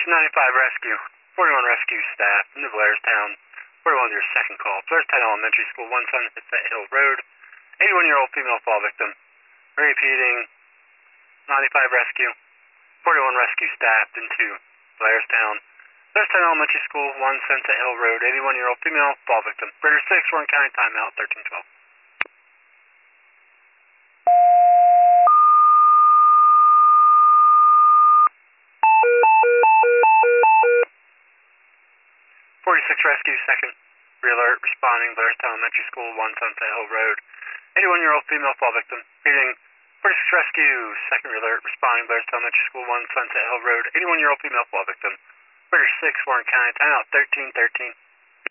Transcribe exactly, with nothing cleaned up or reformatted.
Station ninety-five Rescue, forty-one Rescue staff, New Blairstown, forty-one your second call. Blairstown Elementary School, one Sunset Hill Road, eighty-one-year-old female fall victim. Repeating, ninety-five Rescue, forty-one Rescue staff into Blairstown. Blairstown Elementary School, one Sunset Hill Road, eighty-one-year-old female fall victim. Bridger six, Warren County, timeout, thirteen twelve. forty-six Rescue, second re-alert, responding, Blairstown Elementary School, one Sunset Hill Road, eighty-one-year-old female fall victim. Reading, forty-six Rescue, second re-alert, responding, Blairstown Elementary School, one Sunset Hill Road, eighty-one-year-old female fall victim. Bridger six, Warren County, timeout, thirteen thirteen.